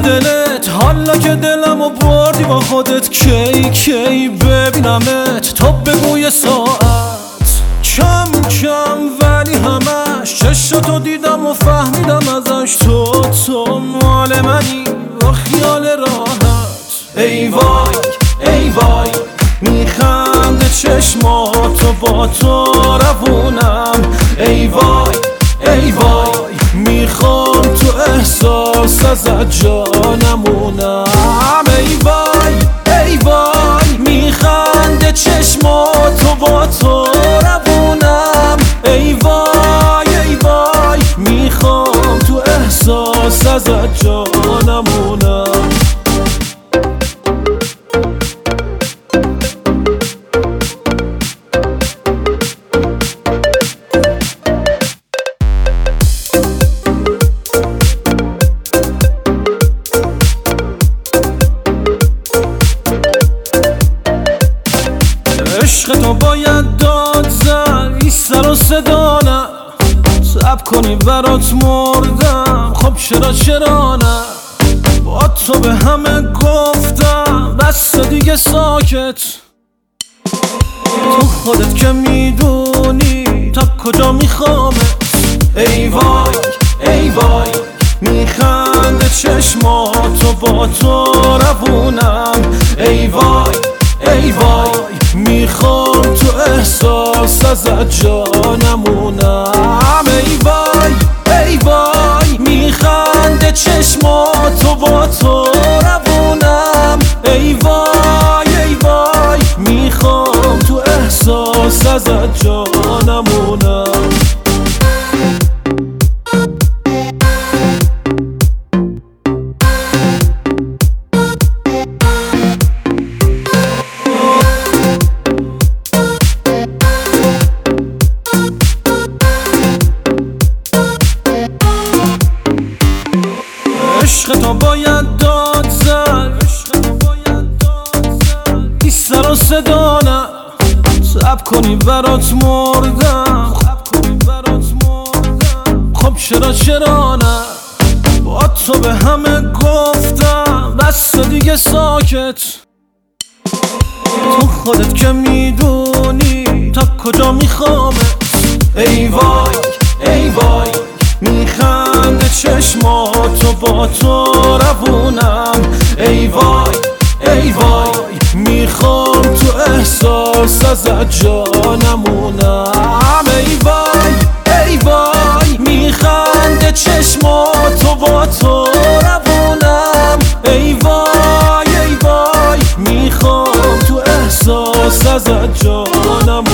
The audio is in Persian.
دلت، حالا که دلمو بردی با خودت، کی ببینمت تا بگوی ساعت. کم ولی همش چشاتو دیدم و فهمیدم ازش تو مال منی با خیال راحت. ای وای میخنده چشماتو با تو روونم. ای وای میخوام تو احساس ازت جانمونم. ای وای میخنده چشماتو با تو روونم. ای وای میخوام تو احساس ازت جانمونم. عشق تو باید داد زد، این سر و صدا نه، صبر کنی برات مردم. خب چرا نه، با تو به همه گفتم، بس دیگه ساکت. تو خودت که میدونی تا کجا میخوامت. ای وای میخنده چشماتو با تو روونم. ای وای میخوام تو احساس ازت جانمونم. ای وای میخنده چشماتو با تو روونم. ای وای میخوام تو احساس ازت جانمونم. عشق تو باید داد زد، این سر و صدا نه، صبر کنی برات مردم. خب چرا نه، با تو به همه گفتم، بس دیگه ساکت. تو خودت که میدونی تا کجا میخوامت. ای وای میخنده چشماتو با تو روونم. ای وای میخوام تو احساس ازت جانمونم. ای وای میخنده چشماتو با تو روونم. ای وای میخوام تو احساس ازت جانمونم.